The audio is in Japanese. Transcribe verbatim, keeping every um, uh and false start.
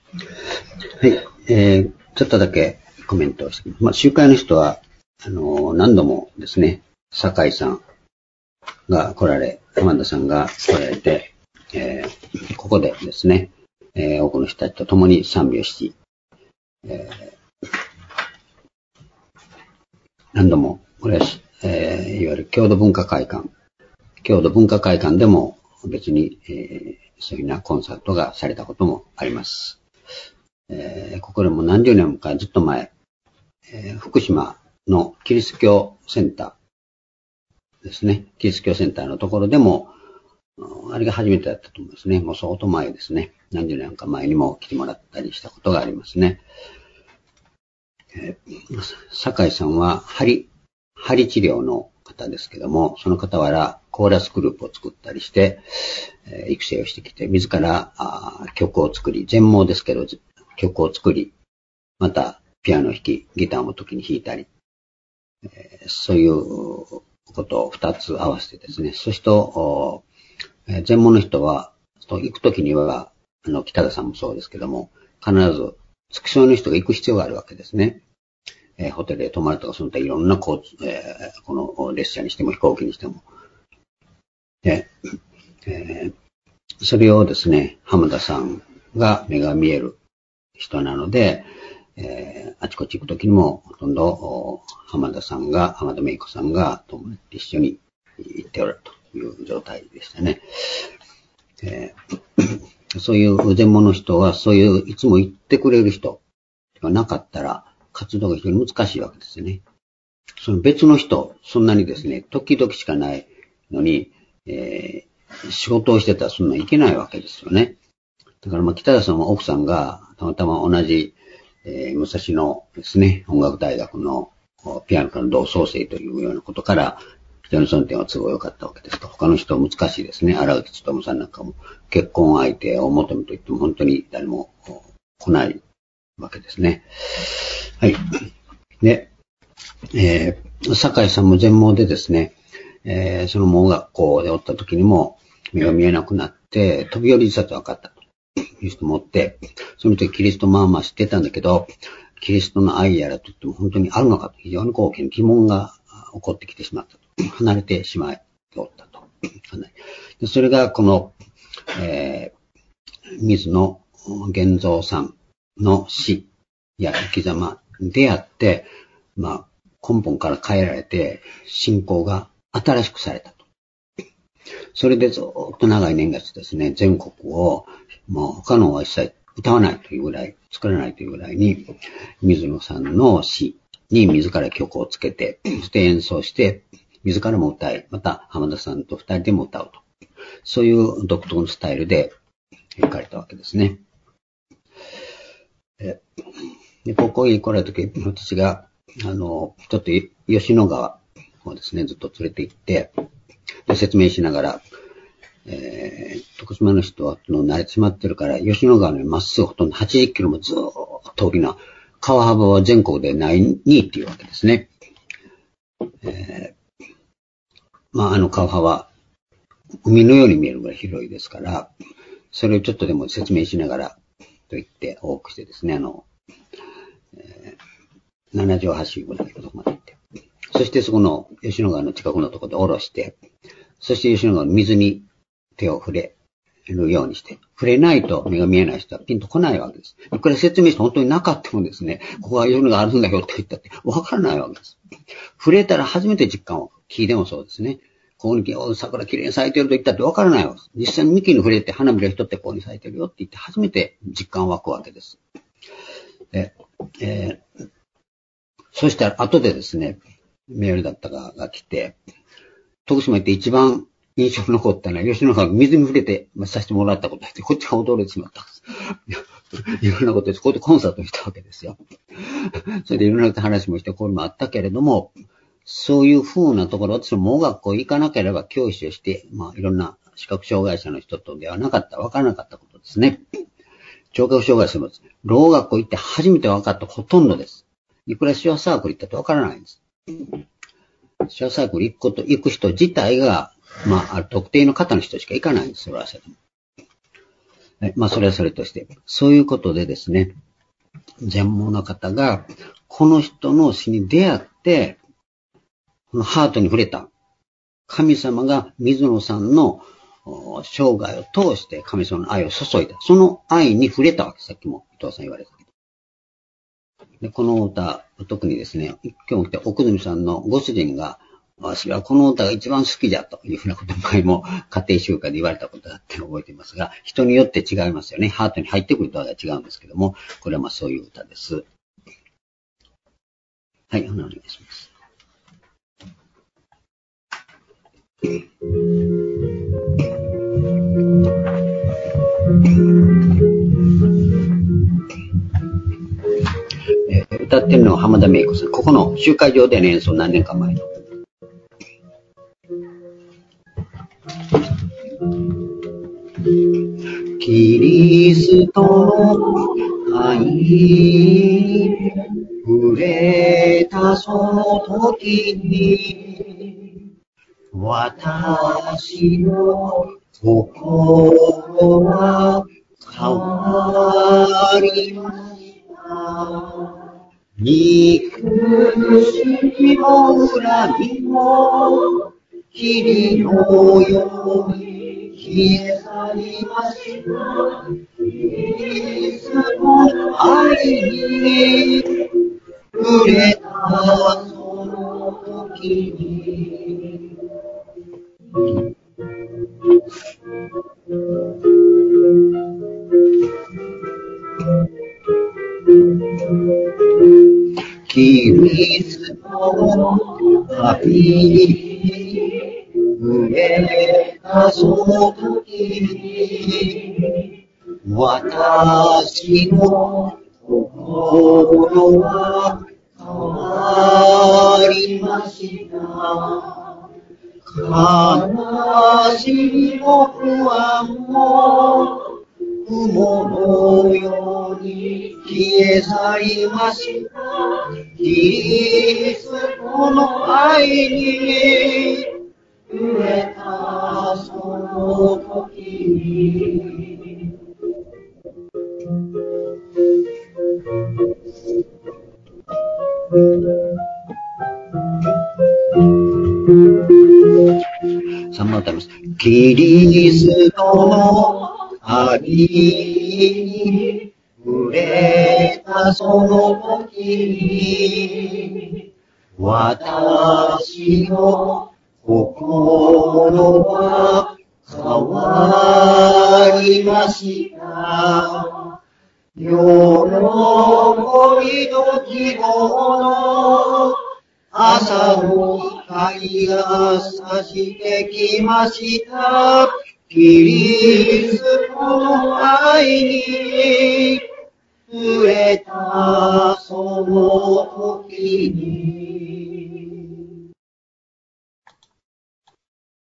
はい、えー、ちょっとだけコメントをして、まあ、集会の人は、あのー、何度もですね、酒井さんが来られ、浜田さんが来られて、えー、ここでですね、えー、多くの人たちと共に賛美をし、えー、何度も、これは、えー、いわゆる郷土文化会館、郷土文化会館でも別に、えー、そういうようなコンサートがされたこともあります。えー、ここでも何十年もかずっと前、えー、福島のキリスト教センターですね。キリスト教センターのところでも、あれが初めてだったと思いますね。もう相当前ですね。何十年か前にも来てもらったりしたことがありますね。えー、酒井さんは針、針治療の方ですけども、その傍らコーラスグループを作ったりして、えー、育成をしてきて、自らあ曲を作り、全盲ですけど、曲を作り、またピアノを弾き、ギターも時に弾いたり、えー、そういうことを二つ合わせてですね、そして、えー、全盲の人は、行くときには、あの、北田さんもそうですけども、必ず、付き添いの人が行く必要があるわけですね。えー、ホテルで泊まるとか、その他いろんな交通、えー、この列車にしても飛行機にしても。で、えー、それをですね、浜田さんが目が見える人なので、えー、あちこち行くときにも、ほとんど、浜田さんが、浜田芽衣子さんが、一緒に行っておるという状態でしたね。えー、そういう全盲の人は、そういう、いつも言ってくれる人がなかったら、活動が非常に難しいわけですよね。その別の人、そんなにですね、時々しかないのに、えー、仕事をしてたらそんなにいけないわけですよね。だからまあ北田さんは奥さんがたまたま同じ、えー、武蔵野ですね、音楽大学のピアノ科の同窓生というようなことから、非常にその点は都合良かったわけですが、他の人は難しいですね。荒木勉さんなんかも結婚相手を求めといっても本当に誰も来ないわけですね。はい。で、えー、酒井さんも全盲でですね、えー、その盲学校でおった時にも目が見えなくなって飛び降り自殺が分かったという人もおって、その時キリストまあまあ知ってたんだけど、キリストの愛やらといっても本当にあるのかと非常にこう疑問が起こってきてしまったと。離れてしまいおったと。でそれがこの、えー、水野源三さんの死や生き様に出会って、まあ、根本から変えられて、信仰が新しくされたと。それでずっと長い年月ですね、全国を、もう他のは一切歌わないというぐらい、作らないというぐらいに、水野さんの詩に自ら曲をつけて、そして演奏して、自らも歌い、また浜田さんと二人でも歌うと。そういう独特のスタイルで描かれたわけですね。で、ここに来られた時、私が、あの、ちょっと吉野川をですね、ずっと連れて行って、で説明しながら、えー、徳島の人はの慣れてしまってるから、吉野川のまっすぐほとんどはちじゅっキロもずーっと大きな川幅は全国でないにいっていうわけですね。えー、まあ、あの川幅、海のように見えるぐらい広いですから、それをちょっとでも説明しながらと言って多くしてですね、あの、えー、七条橋ぐらいのとこまで行って、そしてそこの吉野川の近くのところで下ろして、そして吉野川の水に手を触れるようにして、触れないと目が見えない人はピンと来ないわけです。これ説明して本当になかったもんですね、ここは吉野川あるんだよって言ったってわからないわけです。触れたら初めて実感を、木でもそうですね。ここに桜きれいに咲いてると言ったってわからないわけです。実際に幹に触れて花びら一ってここに咲いてるよって言って初めて実感湧くわけです。で、えー、そしたら後でですね、メールだったかが来て、徳島行って一番印象に残ったのは、吉野川が水に触れて、まあ、させてもらったことで、こっちが驚いてしまったんです。いろんなことです。ここでコンサートしたわけですよ。それでいろんな話もして、これもあったけれども、そういう風なところ、私も盲学校行かなければ教師をして、まあいろんな視覚障害者の人とではなかった、わからなかったことですね。聴覚障害者もです。ろう学校行って初めて分かったほとんどです。いくら手話サークル行ったってわからないんです。手話サークル行くこと、行く人自体が、まあ、ある特定の方の人しか行かないんです、それはそれでも。 はい、まあ、それはそれとして。そういうことでですね、全盲の方が、この人の死に出会って、このハートに触れた。神様が水野さんの生涯を通して神様の愛を注いだ。その愛に触れたわけ。さっきも伊藤さん言われた。で、この歌、特にですね、今日来て奥住さんのご主人が、私はこの歌が一番好きじゃというふうなことを前も家庭集会で言われたことだって覚えていますが、人によって違いますよね。ハートに入ってくる度合いが違うんですけども、これはまあそういう歌です。はい、お願いします。えー、歌ってるのは浜田芽衣子さん。ここの集会場での演奏何年か前の。キリストの愛に触れたその時に、私の心は変わりました。憎しみも恨みも霧のように消え去りました。イエスの愛に触れたその時に、キリストの愛に触れたその時に、私の心は変わりました。悲しみも不安も雲のように消え去りました。キリストの愛に触れたその時に、三番歌います。キリストの愛に触れたその時に、私の心は変わりました。喜びと希望の朝の光が差してきました。キリストの愛に触れたその時に、